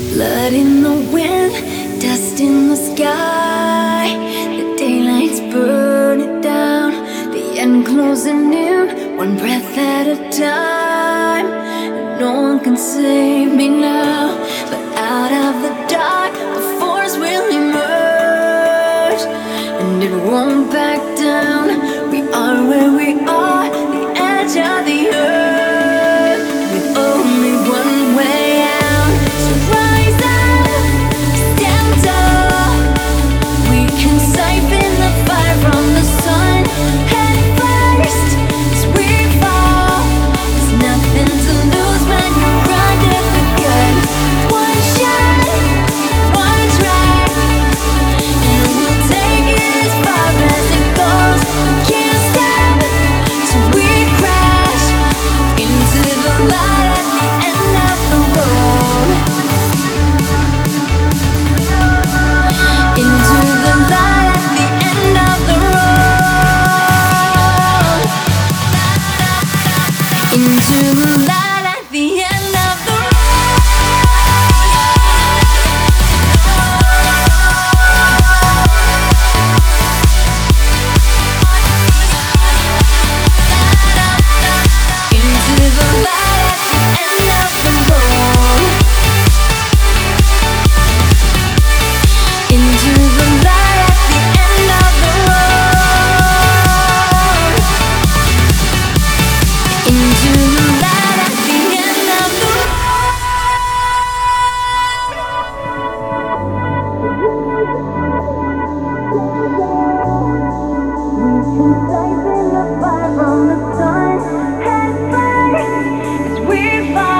Blood in the wind, dust in the sky. The daylight's burning down, the end closing in, one breath at a time. And no one can save me now, but out of the dark, a force will emerge, and it won't back down. We are where we are, the edge of the earth, with only one way out. So rise up, stand tall. We can siphon the fire from the sun. Head first as we fall. There's nothing to lose when you're under the gun. One shot, one try, and we'll take it as far as it goes. We can't stop till we crash into the light at the end of the road. Into the light at the end of the road. Into the light at the end of the road. Into the light at the end of the road. Into the light at the end of the road. Into the light at the end of the road. Siphon the fire from the sun. Head first as we fall.